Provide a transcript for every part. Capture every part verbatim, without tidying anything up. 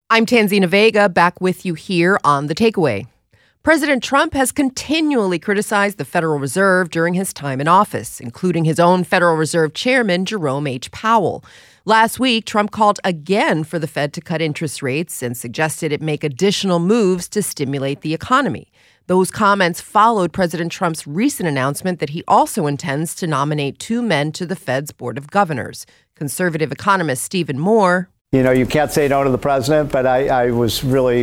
I'm Tanzina Vega, back with you here on The Takeaway. President Trump has continually criticized the Federal Reserve during his time in office, including his own Federal Reserve Chairman, Jerome H. Powell. Last week, Trump called again for the Fed to cut interest rates and suggested it make additional moves to stimulate the economy. Those comments followed President Trump's recent announcement that he also intends to nominate two men to the Fed's Board of Governors. Conservative economist Stephen Moore. You know, you can't say no to the president, but I, I was really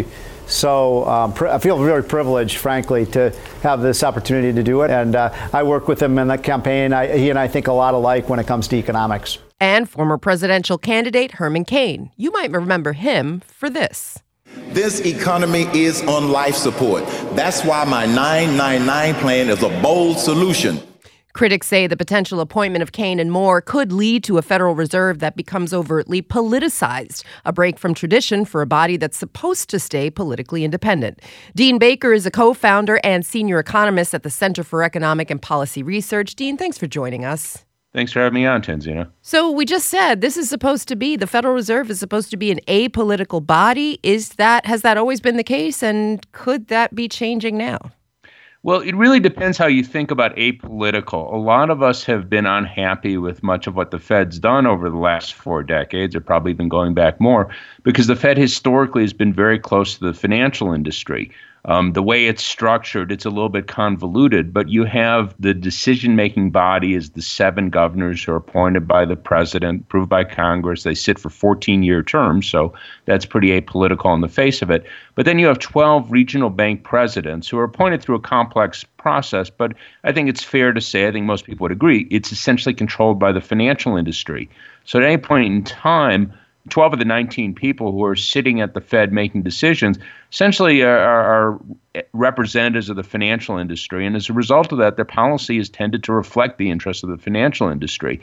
so, um, pr- I feel very privileged, frankly, to have this opportunity to do it. And uh, I work with him in the campaign. I, he and I think a lot alike when it comes to economics. And former presidential candidate Herman Cain. You might remember him for this. This economy is on life support. That's why my nine nine nine plan is a bold solution. Critics say the potential appointment of Cain and Moore could lead to a Federal Reserve that becomes overtly politicized, a break from tradition for a body that's supposed to stay politically independent. Dean Baker is a co-founder and senior economist at the Center for Economic and Policy Research. Dean, thanks for joining us. Thanks for having me on, Tanzina. So we just said this is supposed to be, the Federal Reserve is supposed to be an apolitical body. Is that, has that always been the case? And could that be changing now? Well, it really depends how you think about apolitical. A lot of us have been unhappy with much of what the Fed's done over the last four decades, or probably been going back more, because the Fed historically has been very close to the financial industry. Um, the way it's structured, it's a little bit convoluted, but you have the decision-making body is the seven governors who are appointed by the president, approved by Congress. They sit for fourteen-year terms, so that's pretty apolitical on the face of it. But then you have twelve regional bank presidents who are appointed through a complex process, but I think it's fair to say, I think most people would agree, it's essentially controlled by the financial industry. So at any point in time, twelve of the nineteen people who are sitting at the Fed making decisions essentially are, are representatives of the financial industry. And as a result of that, their policy has tended to reflect the interests of the financial industry.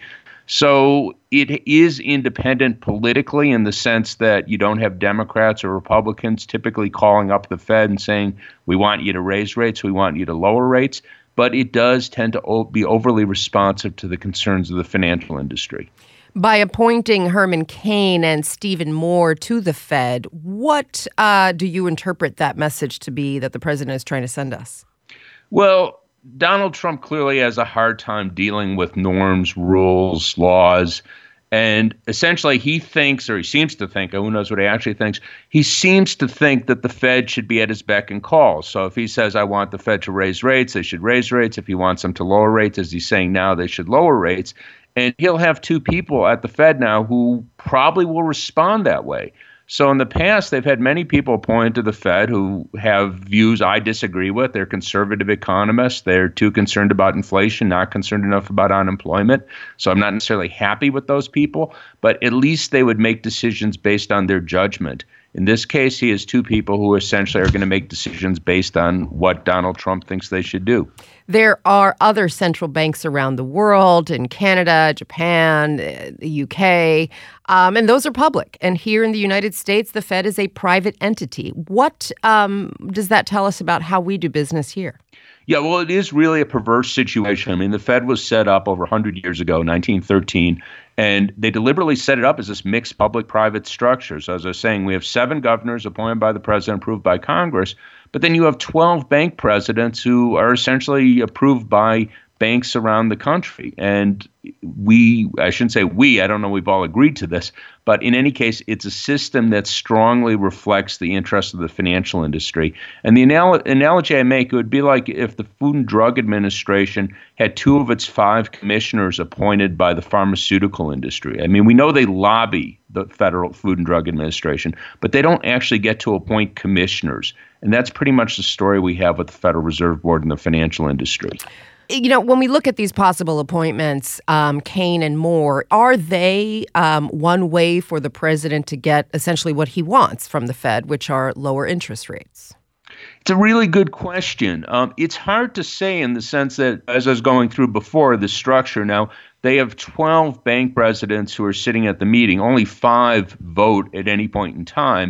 So it is independent politically in the sense that you don't have Democrats or Republicans typically calling up the Fed and saying, we want you to raise rates, we want you to lower rates. But it does tend to be overly responsive to the concerns of the financial industry. By appointing Herman Cain and Stephen Moore to the Fed, what uh, do you interpret that message to be that the president is trying to send us? Well, Donald Trump clearly has a hard time dealing with norms, rules, laws. And essentially he thinks, or he seems to think, who knows what he actually thinks, he seems to think that the Fed should be at his beck and call. So if he says, I want the Fed to raise rates, they should raise rates. If he wants them to lower rates, as he's saying now, they should lower rates. And he'll have two people at the Fed now who probably will respond that way. So in the past, they've had many people appointed to the Fed who have views I disagree with. They're conservative economists. They're too concerned about inflation, not concerned enough about unemployment. So I'm not necessarily happy with those people, but at least they would make decisions based on their judgment. In this case, he has two people who essentially are going to make decisions based on what Donald Trump thinks they should do. There are other central banks around the world, in Canada, Japan, the U K, um, and those are public. And here in the United States, the Fed is a private entity. What um, does that tell us about how we do business here? Yeah, well, it is really a perverse situation. I mean, the Fed was set up over one hundred years ago, nineteen thirteen, and they deliberately set it up as this mixed public-private structure. So as I was saying, we have seven governors appointed by the president, approved by Congress, but then you have twelve bank presidents who are essentially approved by banks around the country. And we, I shouldn't say we, I don't know we've all agreed to this, but in any case, it's a system that strongly reflects the interests of the financial industry. And the anal- analogy I make, it would be like if the Food and Drug Administration had two of its five commissioners appointed by the pharmaceutical industry. I mean, we know they lobby the Federal Food and Drug Administration, but they don't actually get to appoint commissioners. And that's pretty much the story we have with the Federal Reserve Board and the financial industry. You know, when we look at these possible appointments, um, Cain and Moore, are they um, one way for the president to get essentially what he wants from the Fed, which are lower interest rates? It's a really good question. Um, it's hard to say in the sense that, as I was going through before, the structure now, they have twelve bank presidents who are sitting at the meeting. Only five vote at any point in time.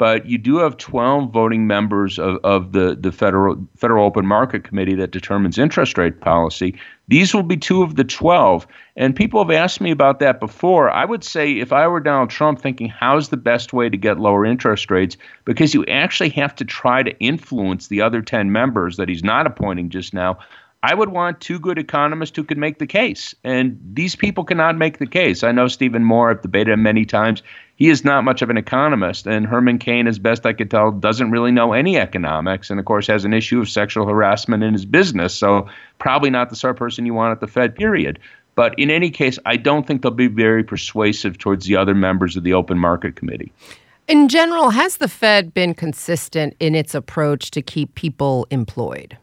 but you do have twelve voting members of, of the, the Federal Federal Open Market Committee that determines interest rate policy. These will be two of the twelve. And people have asked me about that before. I would say if I were Donald Trump thinking, how's the best way to get lower interest rates? Because you actually have to try to influence the other ten members that he's not appointing just now. I would want two good economists who could make the case. And these people cannot make the case. I know Stephen Moore, I've debated him many times. He is not much of an economist. And Herman Cain, as best I could tell, doesn't really know any economics and, of course, has an issue of sexual harassment in his business. So probably not the sort of person you want at the Fed, period. But in any case, I don't think they'll be very persuasive towards the other members of the Open Market Committee. In general, has the Fed been consistent in its approach to keep people employed?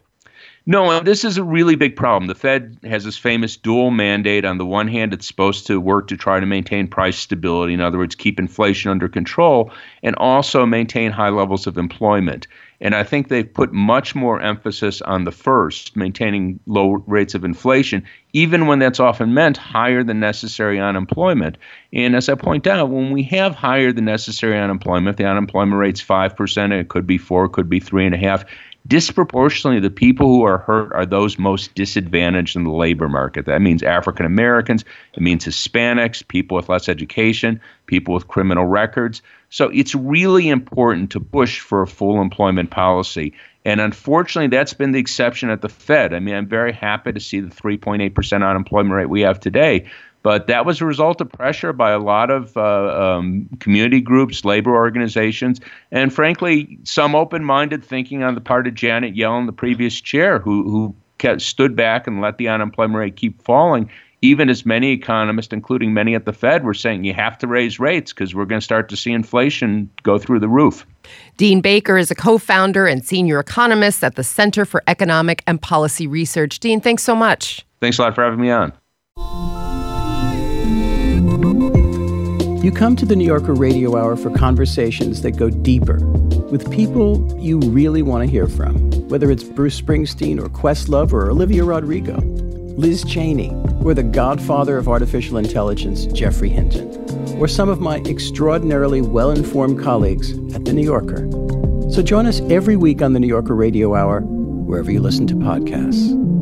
No, this is a really big problem. The Fed has this famous dual mandate. On the one hand, it's supposed to work to try to maintain price stability, in other words, keep inflation under control, and also maintain high levels of employment. And I think they've put much more emphasis on the first, maintaining low rates of inflation, even when that's often meant higher than necessary unemployment. And as I point out, when we have higher than necessary unemployment, the unemployment rate's five percent, it could be four, it could be three and a half. Disproportionately, the people who are hurt are those most disadvantaged in the labor market. That means African Americans, it means Hispanics, people with less education, people with criminal records. So it's really important to push for a full employment policy. And unfortunately, that's been the exception at the Fed. I mean, I'm very happy to see the three point eight percent unemployment rate we have today. But that was a result of pressure by a lot of uh, um, community groups, labor organizations, and frankly, some open-minded thinking on the part of Janet Yellen, the previous chair, who, who kept, stood back and let the unemployment rate keep falling, even as many economists, including many at the Fed, were saying you have to raise rates because we're going to start to see inflation go through the roof. Dean Baker is a co-founder and senior economist at the Center for Economic and Policy Research. Dean, thanks so much. Thanks a lot for having me on. You come to the New Yorker Radio Hour for conversations that go deeper with people you really want to hear from, whether it's Bruce Springsteen or Questlove or Olivia Rodrigo, Liz Cheney, or the godfather of artificial intelligence, Geoffrey Hinton, or some of my extraordinarily well-informed colleagues at The New Yorker. So join us every week on the New Yorker Radio Hour, wherever you listen to podcasts.